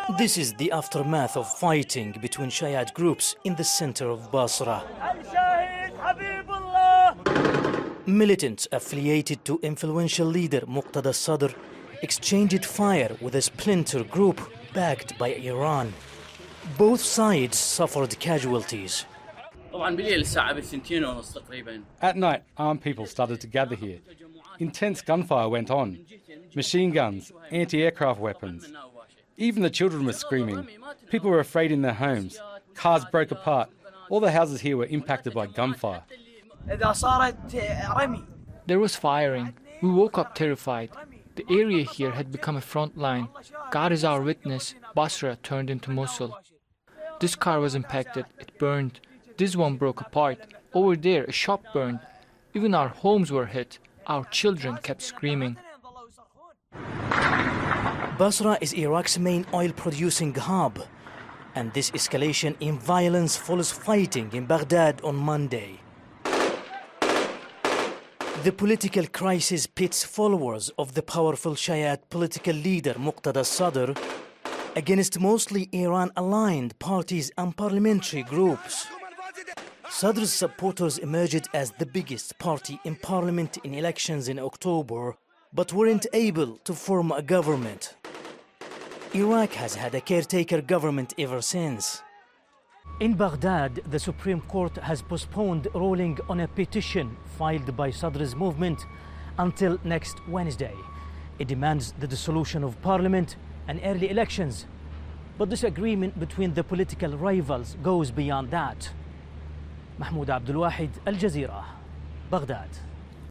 This is the aftermath of fighting between Shiite groups in the center of Basra. Militants affiliated to influential leader Muqtada Sadr exchanged fire with a splinter group backed by Iran. Both sides suffered casualties. At night, armed people started to gather here. Intense gunfire went on. Machine guns, anti-aircraft weapons. Even the children were screaming. People were afraid in their homes. Cars broke apart. All the houses here were impacted by gunfire. There was firing. We woke up terrified. The area here had become a front line. God is our witness. Basra turned into Mosul. This car was impacted. It burned. This one broke apart. Over there, a shop burned. Even our homes were hit. Our children kept screaming. Basra is Iraq's main oil-producing hub, and this escalation in violence follows fighting in Baghdad on Monday. The political crisis pits followers of the powerful Shiite political leader Muqtada Sadr against mostly Iran-aligned parties and parliamentary groups. Sadr's supporters emerged as the biggest party in parliament in elections in October, but weren't able to form a government. Iraq has had a caretaker government ever since. In Baghdad, the Supreme Court has postponed ruling on a petition filed by Sadr's movement until next Wednesday. It demands the dissolution of parliament and early elections. But this agreement between the political rivals goes beyond that. Mahmoud Abdul Wahid, Al Jazeera, Baghdad.